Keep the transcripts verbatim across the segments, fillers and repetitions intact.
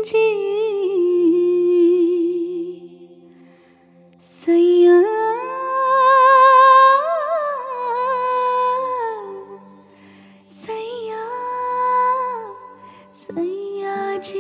जी सैया सैया सैया जी।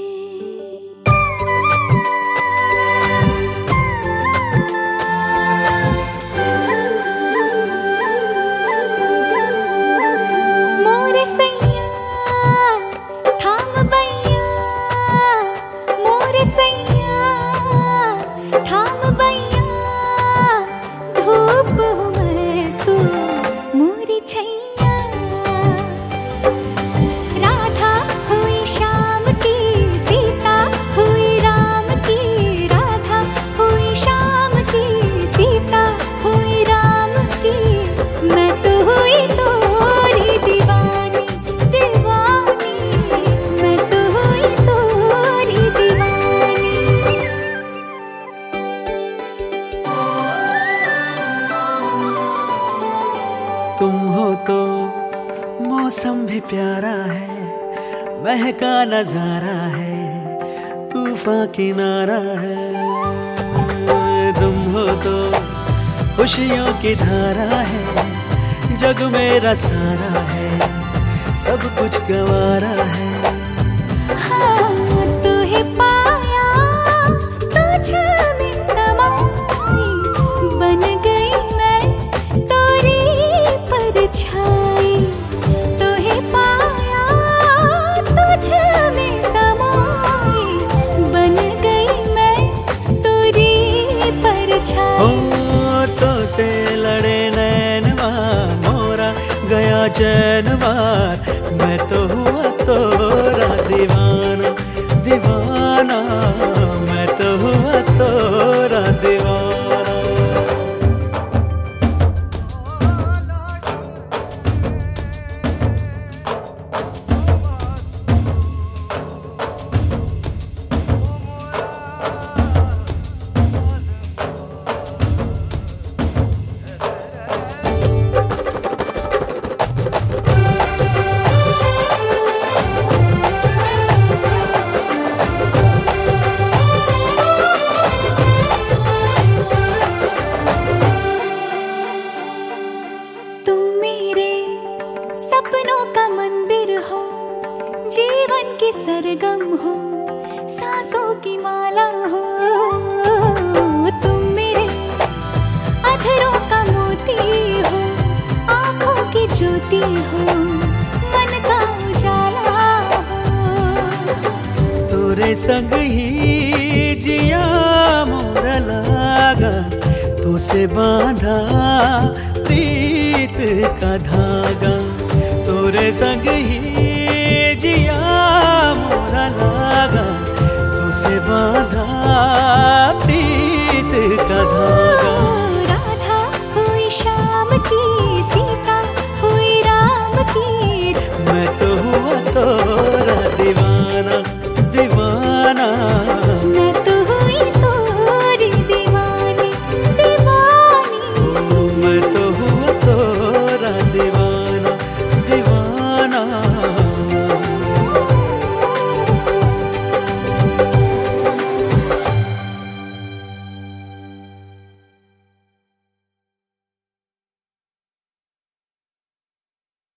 मोरे सैया थाम बैया, मोरे सैया थाम बैया, धूप हूँ मैं तू मोरी छैया। राधा हुई श्याम की, सीता हुई राम की, राधा हुई श्याम की, सीता हुई राम की, मैं तो हुई तोरी दीवानी दीवानी, मैं तो हुई तोरी दीवानी। तुम हो तो मौसम भी प्यारा है, महका नजारा है, तूफान किनारा है। तुम हो तो खुशियों की धारा है, जग मेरा सारा है, सब कुछ गंवारा है। हाँ तुहे पाया तुझ में समाई, बन गई मैं तोरी परछाई। तुहे पाया तुझ में समाई, बन गई मैं तोरी परछाई। ओ तो से लड़े नैनवा मोरा गया चैनवार, मैं तो हुआ तोरा दीवाना दीवाना, मैं तो हुआ तोरा दीवाना। सपनों का मंदिर हो, जीवन की सरगम हो, सांसों की माला हो। तुम मेरे अधरों का मोती हो, आँखों की ज्योति हो, मन का उजाला हो। तोरे संग ही जिया मोरा लागा, तो से बांधा प्रीत का धागा। तोरे संग ही जिया मोरा लागा, तो से बांधा प्रीत का धागा।